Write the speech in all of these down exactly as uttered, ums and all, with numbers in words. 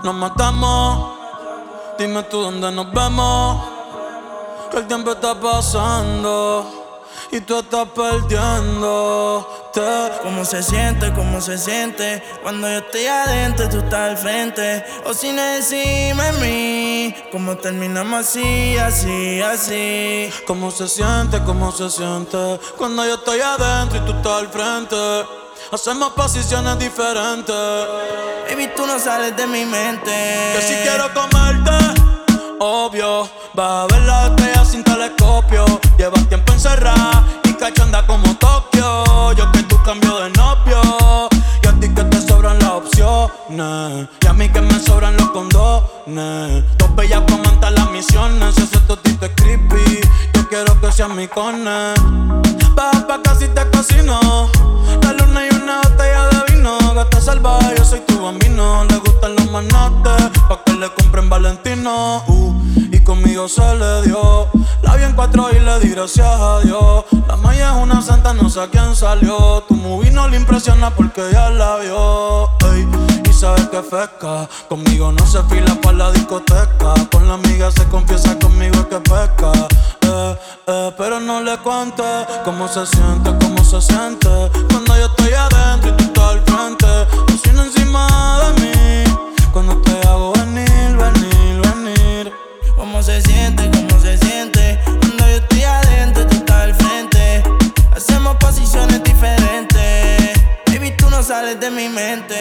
Nos matamos, dime tú dónde nos vemos. Que el tiempo está pasando y tú estás perdiéndote. ¿Cómo se siente, cómo se siente cuando yo estoy adentro y tú estás al frente? O si no encima de mí, ¿cómo terminamos así, así, así? ¿Cómo se siente, cómo se siente cuando yo estoy adentro y tú estás al frente? Hacemos posiciones diferentes. Baby, tú no sales de mi mente. Que si quiero comerte, obvio, vas a ver las estrellas sin telescopio. Llevas tiempo encerrada y cachonda como Tokio. Yo que tú cambio de novio y a ti que te sobran las opciones y a mí que me sobran los condones. Dos bellas para montar las misiones. Si ese totito es creepy, yo quiero que seas mi cone. Baja pa' casi te cocino. La luna y una botella de vino. Gata salvaje, yo soy tu bambino. Le gustan los manates, pa' que le compren Valentino. uh, Y conmigo se le dio. La vi en cuatro y le di gracias a Dios. La maya es una santa, no sé a quién salió. Tu movie no le impresiona porque ya la vio. Ey, y sabes que fresca. Conmigo no se fila pa' la discoteca. Con la amiga se confiesa, conmigo es que pesca. Eh, eh, pero no le cuente cómo se siente, cómo se siente cuando yo estoy adentro y tú estás al frente. Cocina encima de mí cuando te hago venir, venir, venir. ¿Cómo se siente, cómo se siente cuando yo estoy adentro y tú estás al frente? Hacemos posiciones diferentes. Baby, tú no sales de mi mente.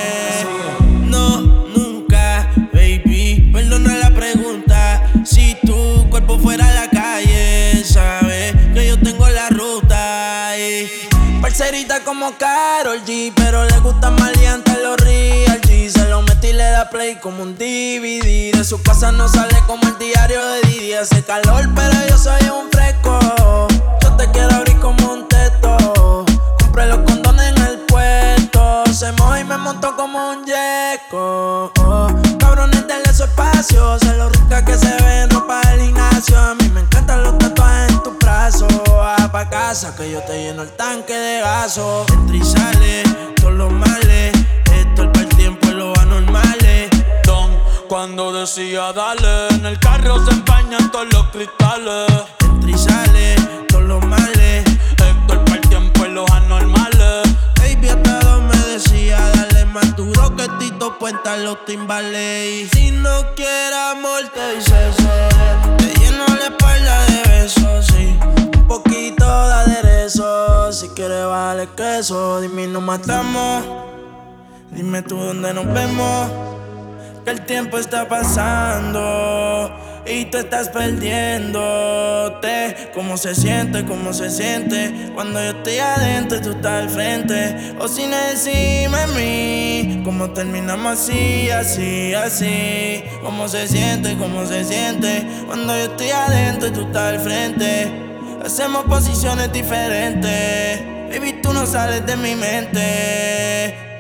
No, nunca, baby, perdona la pregunta. Si tu cuerpo fuera a la calle, sabes que yo tengo la ruta. Y parcerita como Karol G, pero le gusta maleante los real G. Se lo metí y le da play como un D V D. De su casa no sale como el diario de Didi. Hace calor, pero yo soy un fresco. Yo te quiero abrir como un teto. Compré los condones en el puerto. Se moja y me montó como un yeco. Oh, cabrones, denle su espacio. Sé lo rica que se ve en ropa del gimnasio. A mí me encantan los tatuajes en tus brazos. Va pa' casa que yo te lleno el tanque de gaso. Entra y sale, todos los males. Esto es para el tiempo y los anormales. Don, cuando decía dale, en el carro se empañan todos los cristales. Entra y sale, todos los males. Esto es para el tiempo y los anormales. Baby, hasta dos me decía, dale más duro que Tito Puenta los timbales. Y si no quieres amor, te dice sí. Te lleno la espalda de besos, sí. Un poquito de aderezo. Si quieres vale queso, dime y nos matamos. Dime tú dónde nos vemos. Que el tiempo está pasando y tú estás perdiéndote. ¿Cómo se siente, cómo se siente cuando yo estoy adentro y tú estás al frente? O si no encima de mí, ¿cómo terminamos así, así, así? ¿Cómo se siente, cómo se siente cuando yo estoy adentro y tú estás al frente? Hacemos posiciones diferentes. Baby, tú no sales de mi mente.